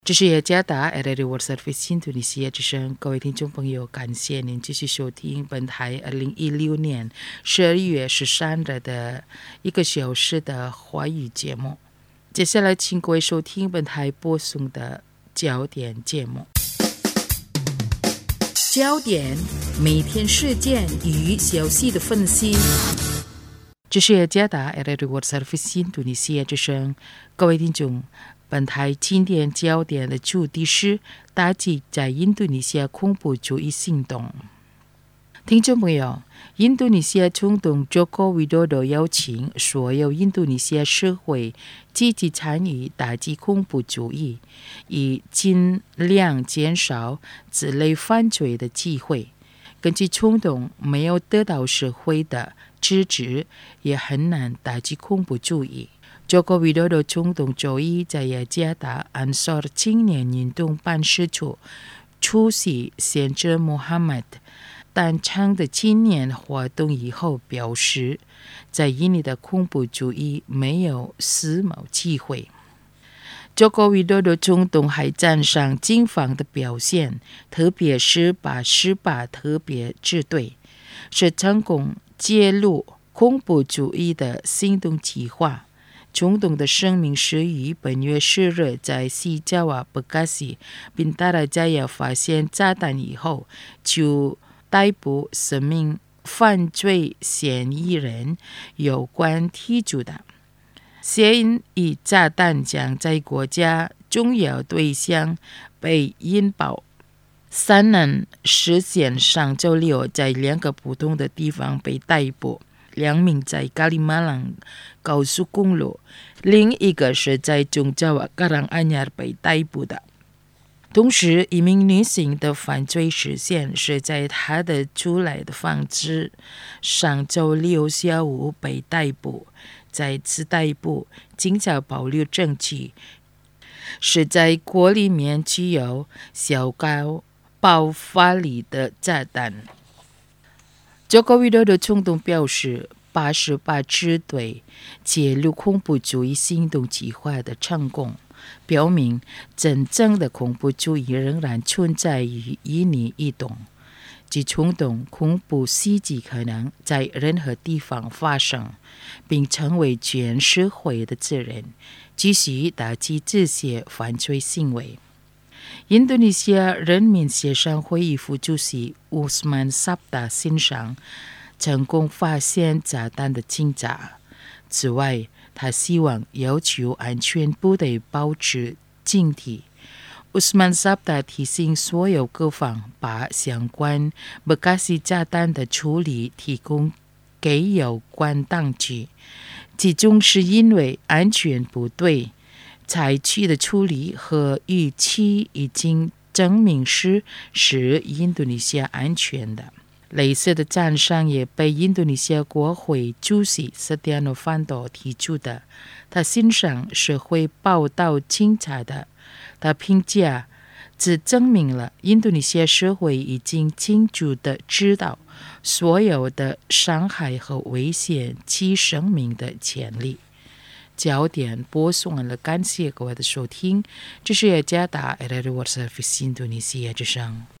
这是雅加达 Radio World Service 印度尼西亚之声，各位听众朋友，感谢您继续收听本台2016年12月13日的1个小时的华语节目。接下来请各位收听本台播送的焦点节目。焦点，每天事件与消息的分析。这是雅加达 Radio World Service 印度尼西亚之声，各位听众。本台今天焦点的主题是打击在印度尼西亚恐怖主义行动。听众朋友，印度尼西亚总统 Joko Widodo 邀请所有印度尼西亚社会积极参与打击恐怖主义，以尽量减少此类犯罪的机会。根据总统没有得到社会的支持，也很难打击恐怖主义。Joko Widodo 总统周一在雅加达安萨尔青年运动办事处出席先知穆罕默德诞辰的纪念活动以后表示，在印尼的恐怖主义没有丝毛机会。Joko Widodo 总统还赞赏警方的表现，特别是把18特别支队是成功揭露恐怖主义的行动计划。总统的声明是于本月10日在西爪哇bekasi Bintara Jaya发现炸弹以后，就逮捕10名犯罪嫌疑人有关提出的。嫌疑炸弹将在国家重要对象被引爆。3人事件上周六在2个不同的地方被逮捕。2名在加里马朗高速公路，另一个是在中爪哇Karang Anyar被逮捕的。同时，一名女性的犯罪事件是在她的出来的房子上周六下午被逮捕。在此逮捕，警察保留证据，是在锅里面具有小高爆发力的炸弹。Joko Widodo 总统表示，88支队揭露恐怖主义行动计划的成功，表明真正的恐怖主义仍然存在于印尼一动。即总统恐怖袭击可能在任何地方发生，并成为全社会的责任，继续打击这些犯罪行为。印度尼西亚人民协商会议副主席 Usman Sabta 欣赏成功发现炸弹的警察。此外，他希望要求安全部队保持警惕。Usman Sabta 提醒所有各方把相关bekasi炸弹的处理提供给有关当局，其中是因为安全部队采取的处理和预期已经证明是印度尼西亚安全的。类似的赞赏也被印度尼西亚国会主席 Setia Novanto 提出的。他欣赏社会报道警察的，他评价这证明了印度尼西亚社会已经清楚地知道所有的伤害和危险其生命的潜力。焦点播送完了，感谢各位的收听，这是雅加达 Radio World Service 印度尼西亚之声。